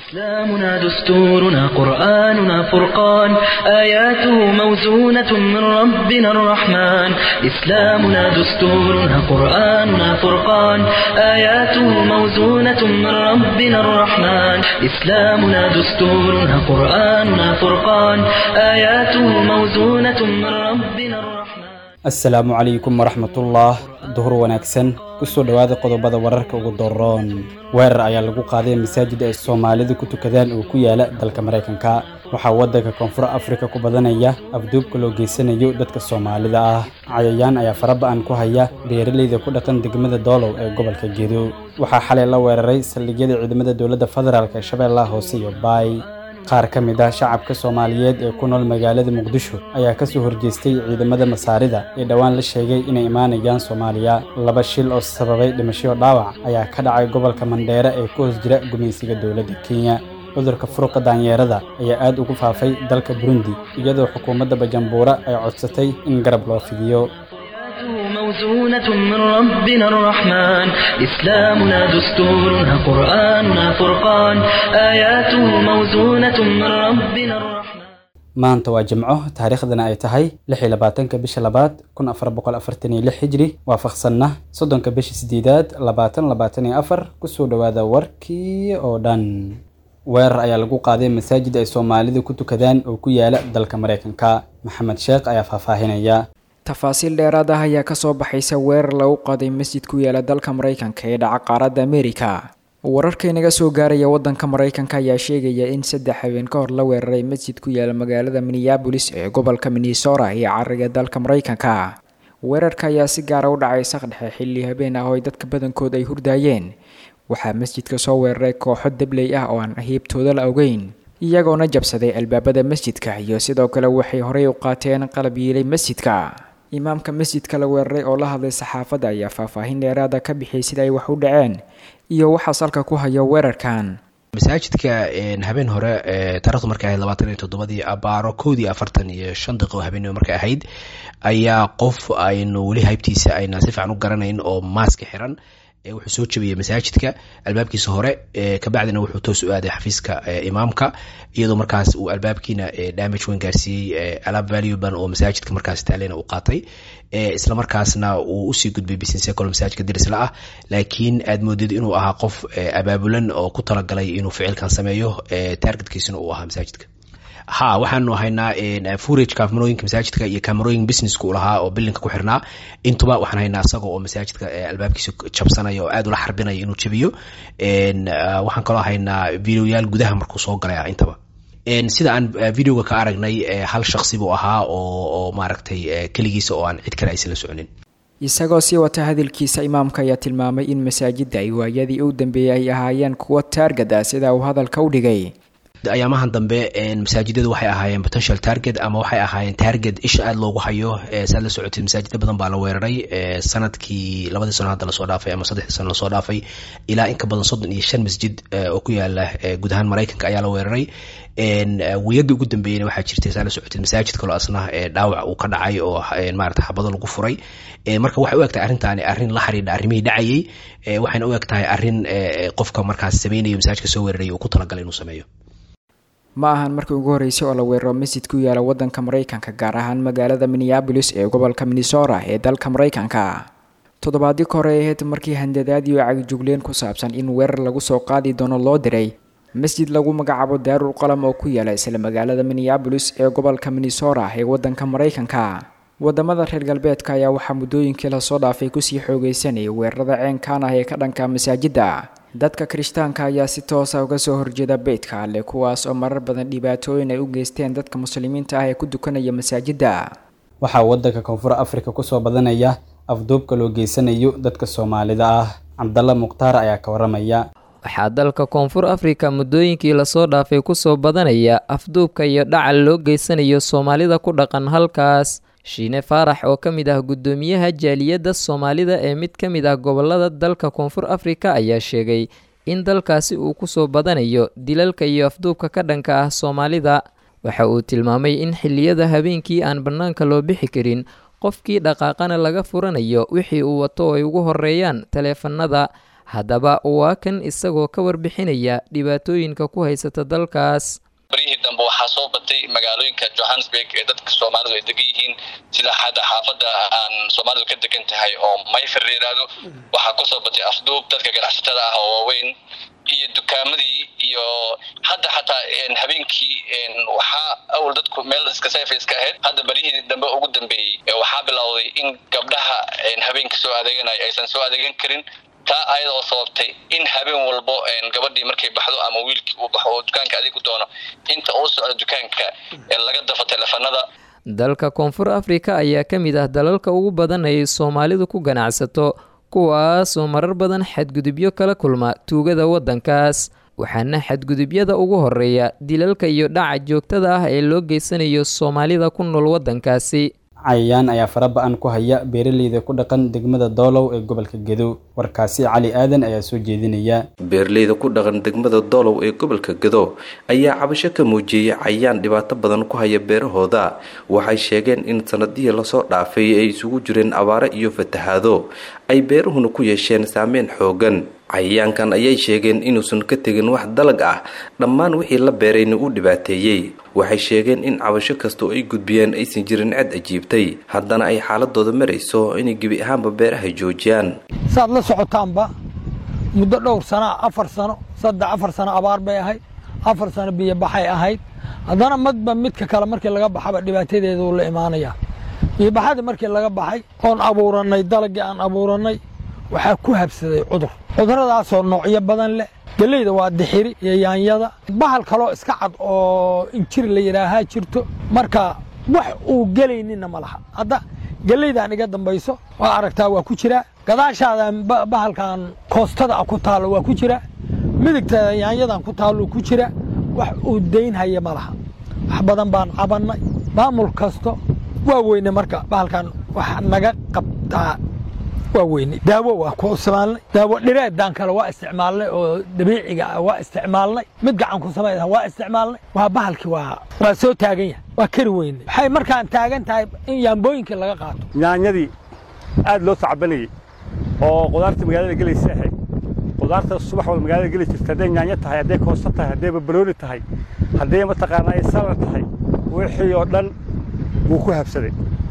إسلامنا دستورنا قرآننا فرقان آياته موزونة من ربنا الرحمن إسلامنا دستورنا قرآننا فرقان آياته موزونة من ربنا الرحمن إسلامنا دستورنا قرآننا فرقان آياته موزونة من ربنا الرحمن السلام عليكم ورحمة الله ظهر ونكسن kusoo dhawaada qodobada wararka ugu dooran weerar ayaa lagu qaaday masaajid ay Soomaalidu ku tukadaan oo ku yaala dalka Mareykanka waxa wadanka Koonfur Afrika ku badanaya afduubka loo geysanayo dadka Soomaalida ah cayayaan ayaa farabaan ku haya beeraleyda ku dhaqan degmada Doolow ee gobolka Gedo waxa xalay la weeraray saldhigyada ciidamada dawladda federaalka Shabeellaha Hoose iyo Baay qaar ka mid ah shacabka Soomaaliyeed ee ku nool magaalada Muqdisho ayaa ka soo horjeestay ciidamada Masaarida ee dhawaan la sheegay inay imaanayaan Soomaaliya laba shil oo sababay dhimasho dhaawac ayaa ka dhacay gobolka Mandheera ee ku hoos jira gumeysiga dawladda Kenya cudurka furuqa daanyeerada ayaa aad ugu faafay dalka Burundi iyadoo xukuumadda Bujumbura ay codsatay in garab loo fidiyo موزونة من ربنا الرحمن إسلامنا دستورنا قرآننا فرقان آياته موزونة من ربنا الرحمن maanta waa jimco taariikhdana ay tahay 26 bisha labaad 1446 hijri waafaqsanna 3 bisha 8 2024 kusoo dhawaada warkii oo dhan weerar ayaa lagu qaaday masaajid ay Soomaalidu ku tukadaan oo ku yaala dalka Mareykanka Maxamed Sheekh ayaa faahfaahinaya tafaasiil dheeraad ah ayaa ka soo baxaysa weerar lagu qaaday masjid ku yaala dalka Mareykanka ee dhaca qaaradda Amerika. Wararka inaga soo gaaraya wadanka Mareykanka ayaa sheegaya in 3 habeen ka hor la weeraray masjid ku yaala magaalada Minneapolis ee gobolka Minnesota ee cariga dalka Mareykanka. Weerarka ayaa si gaar ah u dhacay saqdhexe xilli habeen ah oo dadka badankood ay hurdayeen. Waxaa masjidka soo weeraray kooxo dabley ah oo aan heebtooda la ogeyn. iyagoona jabsaday albaabada masjidka iyo sidoo kale waxay horey u qaateen qalab yeelay masjidka. imaamka masjidka la weeraray oo la hadlay saxaafadda ayaa faahfaahin dheeraad ah ka bixiyay sida ay wax u dhaceen iyo waxa salka ku haya weerarkan masaajidka habeen hore taariikhdu markay ahayd 27 abaaro 45 daqiiqo habeenimo markay ahayd ayaa qof aynu wali haybtiisa ayna si fiican u garanayn oo maask xiran wuxuu soo jabiyay masaajidka albaabkiisa hore ka bacdina wuxuu toos u aaday xafiiska imaamka iyadoo markaas uu albaabkiina damage weyn gaarsiiyay alaab valuable oo masaajidka markaas taalena u qaatay isla markaasna uu u sii gudbay business kale masaajidka dirisla ah laakiin aad moodid inuu ahaa qof abaabulan oo ku talagalay inuu ficilkan sameeyo targetkiisuna uu ahaa masaajidka waxaanu haynaa footage kaamarooyinka masaajidka iyo kaamarooyin businesska u lahaa oo bilinka ku xirnaa intuba waxaan haynaa asagoo oo masaajidka albaabkiisa jabsanaya oo aad ula xarbinaya inuu jabiyo waxaan kaloo haynaa videoyaal gudaha markuu soo galay intaba sida aan videoga ka aragnay hal shakhsi buu ahaa oo maaragtay kaligiisa oo aan cid kale aysan la soconin isagoo sii wata hadalkiisa imaamka ayaa tilmaamay in masaajidda ay waayadii u dambeeyay ay ahaayeen kuwa target ah sida uu hadalka u dhigay ayaamahan dambe masaajidadu waxay ahaayeen potential target ama waxay ahaayeen target isha aad loogu hayo saad la socotay masaajida badan baa la weeraray sanadkii 2 sano hadda la soo dhaafay ama 3 sano la soo dhaafay ilaa in ka badan 35 masjid oo ku yaala guud ahaan Mareykanka ayaa la weeraray wiyada ugu dambeeyayna waxaa jirtay saad la socotay masaajid kale asna dhaawac uu ka dhacay oo maaragtay xabado lagu furay marka waxay u egtahay arrintaani arrin la xiriir arrimihii dhacayay waxayna u egtahay arrin qofka markaas sameeynaya masaajidka soo weeraray uu ku talagalay inuu sameeyo ma ahan markii ugu horeysay oo la weeraro masjid ku yaala wadanka Mareykanka gaar ahaan magaalada Minneapolis ee gobolka Minnesota ee dalka Mareykanka toddobaadii hore ahayd markii handadaad iyo cagjugleen ku saabsan in weerar lagu soo qaadi doono loo diray masjid lagu magacaabo Daarul Qalam oo ku yaala isla magaalada Minneapolis ee gobolka Minnesota ee wadanka Mareykanka wadamada reer galbeedka ayaa waxa muddooyinkii la soo dhaafay ku sii xoogeysanay weerarada ceenkaan ah ee ka dhanka masaajidda dadka Kirishtaanka ayaa si toos ah uga soo horjeeda beedka alle kuwaas oo marar badan dhibaatooyin ay u geysteen dadka muslimiinta ah ee ku dukanaya masaajidda waxa wadanka Koonfur Afrika ku soo badanaya afduubka loo geysanayo dadka Soomaalida ah Cabdalla Muqtaar ayaa ka waramaya waxaa dalka Koonfur Afrika muddooyinkii la soo dhaafay ku soo badanaya afduubka iyo dhacal loo geysanayo Soomaalida ku dhaqan halkaas Shiine Faarax oo ka mid ah gudoomiyaha jaaliyadda Soomaalida ee mid ka mid ah gobolada dalka Koonfur Afrika ayaa sheegay in dalkaasi uu ku soo badanayo dilalka iyo afduubka ka dhanka ah Soomaalida waxa uu tilmaamay in xilliyada habeenkii aan banaanka loo bixi karin qofkii dhaqaaqana laga furanayo wixii uu wato ay ugu horeeyaan taleefanada haddaba waa kan isagoo ka warbixinaya dhibaatooyinka ku haysata dalkaas. barihii dambe waxaa soo batay magaalooyinka Johannesburg ee dadka Soomaalidu ay degan yihiin sida xaafadda aan Soomaalidu ka degan tahay oo Mayfair yiraahdo waxaa ku soo batay afduub dadka ganacsatada ah oo waaweyn iyo dukaamadii iyo hadda xataa habeenkii waxaa awal dadku meel iska sayfiska ahayd hadda barihii dambe ugu dambeeyay waxaa bilowday in gabdhaha habeenkii soo adeeganay aysan soo adeegan karin taa ayadoo sababtay in habeen walbo gabadhii markay baxdo ama wiilkii uu baxo oo dukaanka adeeg u doono inta uu socdo dukaanka laga dafo telefoonada. dalka Koonfur Afrika ayaa ka mid ah dalalka ugu badan ay Soomaalidu ku ganacsato kuwaas oo marar badan xadgudubyo kala kulma tuugada wadankaas waxaana xadgudubyada ugu horeeya dilalka iyo dhaca joogtada ah ee loo geysanayo Soomaalida ku nool wadankaasi. cayayaan ayaa faraba'an ku haya beeraleyda ku dhaqan degmada Doolow ee gobolka Gedo. warkaasi Cali Aadan ayaa soo jeedinaya. beeraleyda ku dhaqan degmada Doolow ee gobolka Gedo ayaa cabasho ka muujiyay cayayaan dhibaato badan ku haya beerahooda. waxay sheegeen in sanadihii la soo dhaafay ay isugu jireen abaaro iyo fatahaado ay beeruhuna ku yeesheen saameyn xoogan. cayayaankan ayay sheegeen inuusan ka tegin wax dalag ah dhammaan wixii la beerayna uu dhibaateeyay. waxay sheegeen in cabasho kasta oo ay gudbiyeen aysan jirin cid ajiibtay haddana ay xaaladooda marayso inay gebi ahaanba beeraha joojiyaan. saad la socotaanba muddo dhowr sano 4 sano 4 sano abaar bay ahayd 4 sano biyo baxay ahayd haddana madba midka kale markii laga baxaba dhibaatadeedu la imaanaya. biyo baxada markii laga baxay oon abuuranay dalagii aan abuuranay waxaa ku habsaday cuduradaas oo noocyo badan leh. galeyda waa dixiri iyo yaanyada bahal kaloo iska cad oo injir la yiraahaa jirto marka wax uu galeynina malaha. hadda galeydan iga dambayso waa aragtaa waa ku jira gadaashaada bahalkan koostada ku taalo waa ku jira midigta yaanyadan ku taalo ku jira wax uu deyn haya malaha. wax badan baan cabanay maamul kasto waa weyne marka bahalkan wax naga qabtaa وين داو وكوسمان داو ديراد دان كلا وا استعمالنا او دبيعيغا وا استعمالنا مid gacan ku sameeyay waa isticmaalnay waa bahalkii waa soo taagan yahay waa kari weyn waxay markaan taagan tahay in yaambooyinka laga qaato yaanyadii aad loo tacbanayay oo qudaarta magaalada galeysay qudaarta subax wal magaalada galay jirtay haday yaanya tahay haday koosto tahay haday barooni tahay haday ma taqaanay salad tahay wixii oo dhan wuu ku habsaday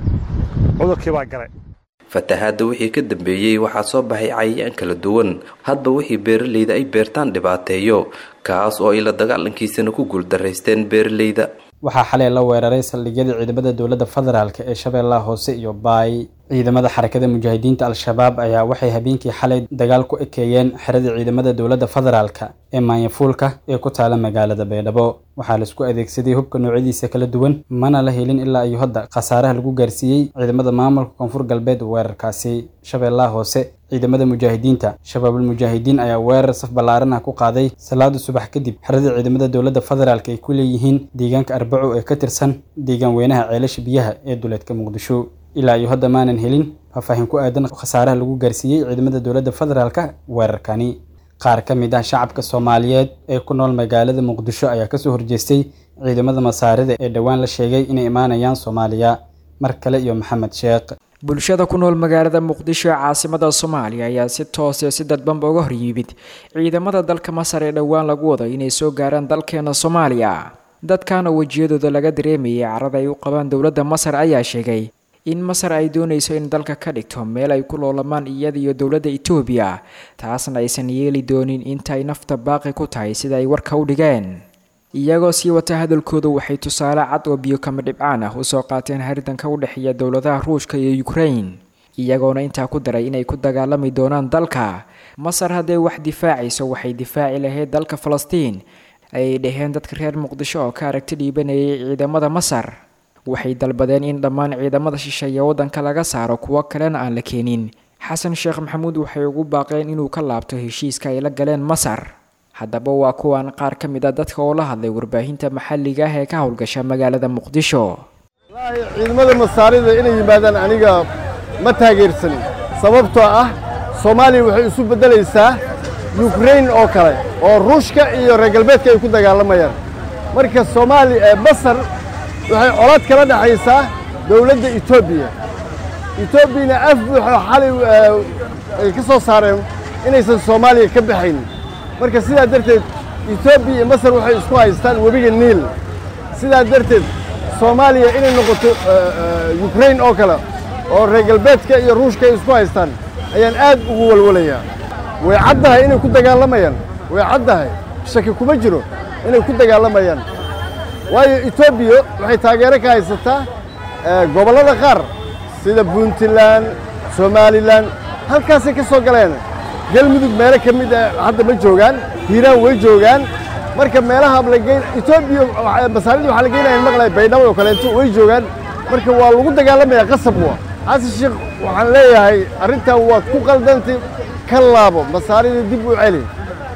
cudurkii baa galay. fatahaada wixii ka dambeeyay waxaa soo baxay cayayaan kala duwan hadba wixii beeraleyda ay beertaan dhibaateeyo kaas oo ay la dagaalankiisana ku guuldareysteen beeraleyda. waxaa xalay la weeraray saldhigyada ciidamada dowladda federaalka ee Shabeellaha Hoose iyo Baay. ciidamada xarakada mujaahidiinta al-shabaab ayaa waxay habeenkii xalay dagaal ku ekeeyeen xirada ciidamada dowladda federaalka ee Maanyafuulka ee ku taala magaalada Baydhabo. waxaa la isku adeegsaday hubka noocyadiisa kala duwan mana la helin ilaa ay hadda khasaaraha lagu gaarsiiyay ciidamada maamulka Koonfur Galbeed weerarkaasi. Shabeellaha Hoose ciidamada mujaahidiinta shabaabul mujaahidiin ayaa weerar saf ballaaran ku qaaday salaada subax kadib xirada ciidamada dowladda federaalka ay ku leeyihiin deegaanka Arbaco ee ka tirsan deegaan weynaha ceelasha biyaha ee duleedka Muqdisho. ilaa iyo hadda maanan helin faahfaahin ku aadan khasaaraha lagu gaarsiiyay ciidamada dowladda federaalka weerarkani. qaar ka mid ah shacabka Soomaaliyeed ee ku nool magaalada Muqdisho ayaa ka soo horjeestay ciidamada Masaarida ee dhawaan la sheegay inay imaanayaan Soomaaliya. mar kale iyo Maxamed Sheekh. bulshada ku nool magaalada Muqdisho ee caasimada Soomaaliya ayaa si toos ah si dadban uga hor yimid ciidamada dalka Masar ee dhawaan lagu wado inay soo gaaraan dalkeena Soomaaliya. dadkana wajiyadooda laga dareemayay carada ay u qabaan dowladda Masar ayaa sheegay in Masar ay doonayso in dalka ka dhigto meel ay ku loolamaan iyada iyo dowladda Itoobiya taasna aysan yeeli doonin inta ay nafta baaqi ku tahay sida ay warka u dhigeen. iyagoo sii wata hadalkooda waxay tusaale cad oo biyo kama dhibcaan ah u soo qaateen haridanka u dhaxeeya dowladaha Ruushka iyo Ukraine iyagoona intaa ku daray inay ku dagaalami doonaan dalka Masar haday wax difaacayso waxay difaaci lahayd dalka Falastiin ay dhaheen dadka reer Muqdisho oo ka aragti dhiibanayay ciidamada Masar. waxay dalbadeen in dhammaan ciidamada shisheeye wadanka laga saaro kuwa kalena aan la keenin. xasan sheekh maxamuud waxay ugu baaqeen inuu ka laabto heshiiska ay la galeen Masar. haddaba waa kuwan qaar ka mid ah dadka oo la hadlay warbaahinta maxalliga ah ee ka howlgasha magaalada Muqdisho. ciidamada Masaarida inay yimaadaan aniga ma taageersan sababtoo ah Soomaaliya waxay isu bedelaysaa Ukraine oo kale oo Ruushka iyo reer galbeedka ay ku dagaalamayaan. marka Soomaaliya Masar waxay colaad kala dhaxaysaa dawladda Itoobiya. Itoobiyana af wuxuu xalay ay ka soo saareen inaysan soomaaliya ka baxaynin marka sidaa darteed etoobiya iyo masar waxay isku haystaan webiga niil sidaa darteed soomaaliya inay noqoto ukrain oo kale oo reer galbeedka iyo ruushka ay isku haystaan ayaan aad ugu walwalayaa way caddahay inay ku dagaalamayaan way caddahay shaki kuma jiro inay ku dagaalamayaan waayo etoobiya waxay taageero ka haysataa gobollada qaar sida puntland somalilan halkaasay ka soo galeen galmudug meelo ka mid ah hadda ma joogaan hiiraan way joogaan marka meelaha etoobiya masaarida waxaa la geynaya maqlay baydhabo oo kaleeto way joogaan marka waa lagu dagaalamayaa qasab wa xasan sheekh waxaan leeyahay arrintan waad ku qaldantay ka laabo masaarida dib u celi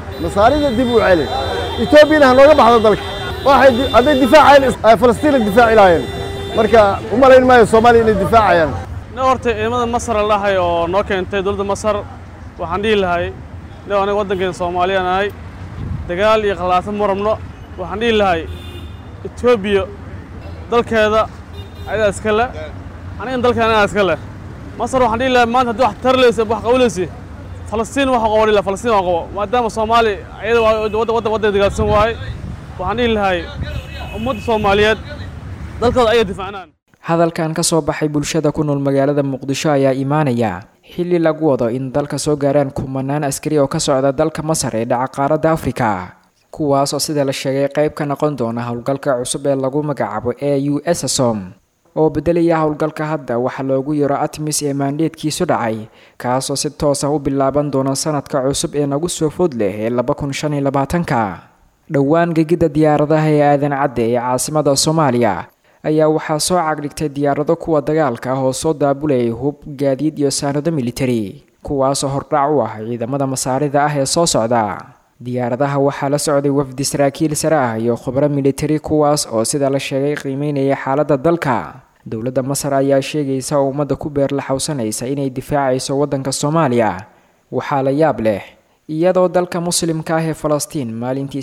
etoobiyana ha nooga baxdo dalka hadday difaacayeen falastiina difaaci lahaayeen marka u malayn maayo soomaaliya inay difaacayaan horta ciidamada masar la dhahay oo noo keentay dowladda masar waxaan dhihi lahay aniga waddankeena soomaaliya nahay dagaal iyo khalaafo ma rabno waxaan dhihi lahay etoobiya dalkeeda ayadaa iska leh anigana dalkeena ayadaa iska leh masar waxaan dhihi lahay maanta haddii wax tarlaysa wax qabanaysa falastiin waxa qabo dhila falastiin waa qabo maadaama soomaali ayada waddan dagaalsan waaye waxaan dhihi lahay ummadda soomaaliyeed dalkooda ayay difaacnaan hadalkan ka soo baxay bulshada ku nool magaalada muqdisho ayaa imaanaya xilli lagu wado in dalka soo gaaraan kumanaan askari oo ka socda dalka masar ee dhaca qaaradda afrika kuwaas oo sida la sheegay qayb ka noqon doona howlgalka cusub ee lagu magacaabo AUSSOM oo bedelaya howlgalka hadda waxaa loogu yaro ATMIS ee maandeedkiisu dhacay kaasoo si toos ah u bilaaban doona sanadka cusub ee nagu soo food leh ee 2025ka dhowaan gegida diyaaradaha ee aadan cadde ee caasimada Soomaaliya ayaa waxaa soo cagdhigtay diyaarado kuwa dagaalka ah oo soo daabulayay hub gaadiid iyo saanado military kuwaasoo hordhac u ah ciidamada masaarida ah ee soo socda diyaaradaha waxaa la socday wafdi saraakiil sare ah iyo khubaro military kuwaas oo sida la sheegay qiimeynaya xaaladda dalka dowladda masar ayaa sheegaysa oo ummadda ku beer la xawsanaysa inay difaacayso waddanka Soomaaliya waxaa la yaab leh iyadoo dalka muslimka ah ee Falastiin maalintii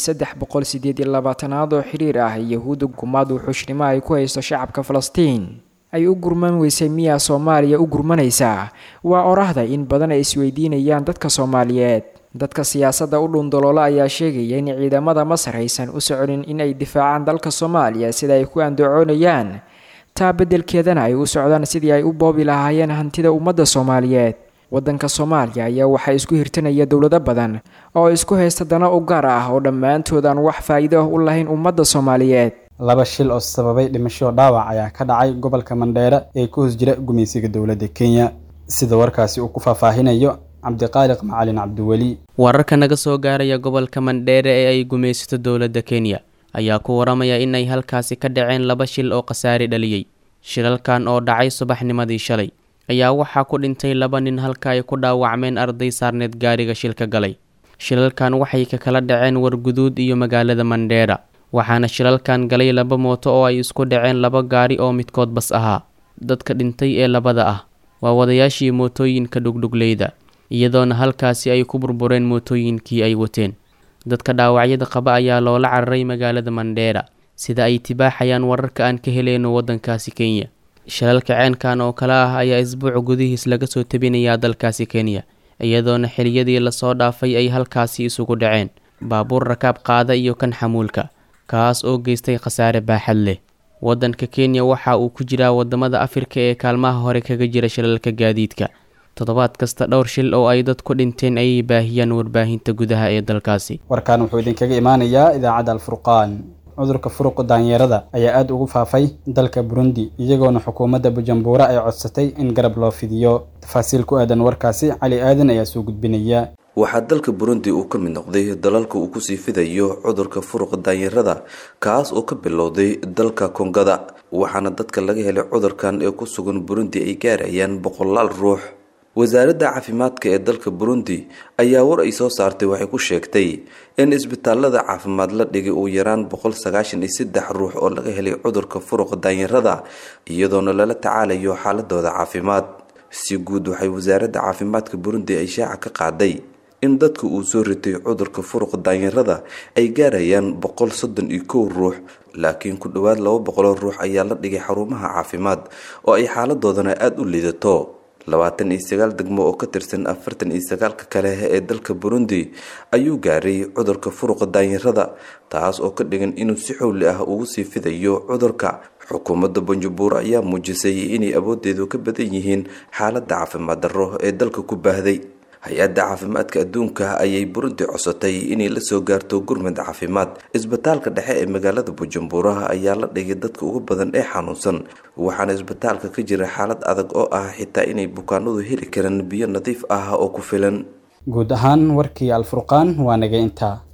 328aad oo xiriir ah yahuudda gumaadu xushnimo ay ku haysto shacabka Falastiin ay u gurman weysay miyaa Soomaaliya u gurmanaysa waa orahda in badan ay isweydiinayaan dadka Soomaaliyeed dadka siyaasadda u dhundoloola ayaa sheegaya in ciidamada Masar aysan u soconin in ay difaacaan dalka Soomaaliya sida ay ku andacoonayaan taa beddelkeedana ay u socdaan sidii ay u boobi lahaayeen hantida ummadda Soomaaliyeed waddanka Soomaaliya ayaa waxaa isku hirtanaya dowlado badan oo isku haysta dano u gaar ah oo dhammaantood aan wax faa'iido ah u lahayn ummadda Soomaaliyeed laba shil oo sababay dhimasho dhaawac ayaa ka dhacay gobolka Mandheera ee ku hoos jira gumeysiga dowladda Kenya sida warkaasi uu ku faahfaahinayo cabdiqaaliq macalin cabdiweli wararka naga soo gaaraya gobolka Mandheera ee ay gumeysato dowladda Kenya ayaa ku waramaya in ay halkaasi ka dhaceen laba shil oo qasaare dhaliyay shilalkan oo dhacay subaxnimadii shalay ayaa waxaa ku dhintay laba nin halka ay ku dhaawacmeen arday saarneed gaariga shilka galay shilalkan waxay ka kala dhaceen Warguduud iyo magaalada Mandheera waxaana shilalkan galay laba mooto oo ay isku dhaceen laba gaari oo midkood bas ahaa dadka dhintay ee labada ah waa wadayaashii mootooyinka dhugdhugleyda iyadoona halkaasi ay ku burbureen mootooyinkii ay wateen dadka dhaawacyada qaba ayaa loola cararay magaalada Mandheera sida ay tibaaxayaan wararka aan ka heleyno waddankaasi Kenya shilalka ceenkan oo kala ah ayaa isbuuc gudihiis laga soo tabinayaa dalkaasi Kenya iyadoona xiliyadii la soo dhaafay ay halkaasi isugu dhaceen baabuur rakaab qaada iyo kan xamuulka kaas oo geystay khasaare baaxad leh waddanka Kenya waxa uu ku jiraa wadamada Afrika ee kaalmaha hore kaga jira shilalka gaadiidka toddobaad kasta dhowr shil oo ay dad ku dhinteen ay baahiyaan warbaahinta gudaha ee dalkaasi warkaan wuxuu idinkaga imaanayaa idaacadda Al-Furqaan cudurka furuqa daanyarada ayaa aad ugu faafay dalka Burundi iyagoona xukuumadda Bujumbura ay codsatay in garab loo fidiyo tafaasiil ku aadan warkaasi Cali Aadan ayaa soo gudbinaya waxaa dalka Burundi uu ka mid noqday dalalka uu ku sii fidayo cudurka furuqa daanyarada kaas oo ka bilowday dalka Kongada waxaana dadka laga helay cudurkan ee ku sugan Burundi ay gaarayaan 100 ruux wasaaradda caafimaadka ee dalka Burundi ayaa war ay soo saartay waxay ku sheegtay in isbitaalada caafimaad la dhigay uu yaraan 193 ruux oo laga helay cudurka furuqa daanyarada iyadoona lala tacaalayo xaaladooda caafimaad si guud waxay wasaaradda caafimaadka Burundi ay shaaca ka qaaday in dadka uu soo ritay cudurka furuqa daanyarada ay gaarayaan 131 ruux laakiin ku dhawaad 200 ruux ayaa la dhigay xarumaha caafimaad oo ay xaaladoodana aad u liidato 29 degmo oo ka tirsan 49 kale ee dalka Burundi ayuu gaaray cudurka furuqa daanyarada, taas oo ka dhigan inuu si xowli ah ugu sii fidayo cudurka. xukuumadda Bujumbura ayaa muujisay inay awoodeedu ka badan yihiin xaaladda caafimaad darro ee dalka ku baahday. hay-adda caafimaadka adduunka ayay Burundi codsatay inay la soo gaarto gurmad caafimaad. isbitaalka dhexe ee magaalada Bujumbura ayaa la dhigay dadka ugu badan ee xanuunsan, waxaana isbitaalka ka jira xaalad adag oo ah xitaa inay bukaanadu heli karaan biyo nadiif ah oo ku filan. guud ahaan warkii Alfurqaan waa naga intaa.